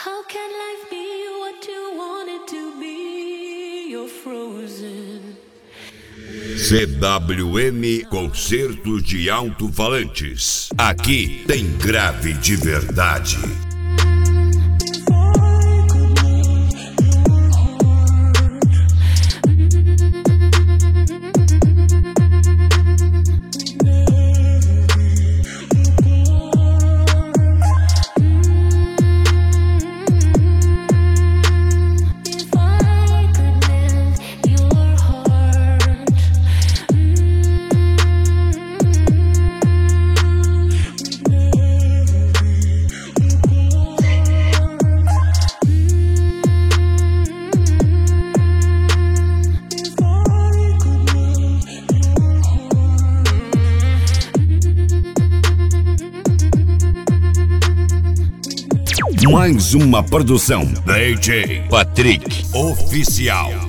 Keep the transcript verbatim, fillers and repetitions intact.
How can life be what you want it to be? You're frozen. C W M Concertos de Alto-Falantes. Aqui tem grave de verdade. Mais uma produção D J Patrick Oficial.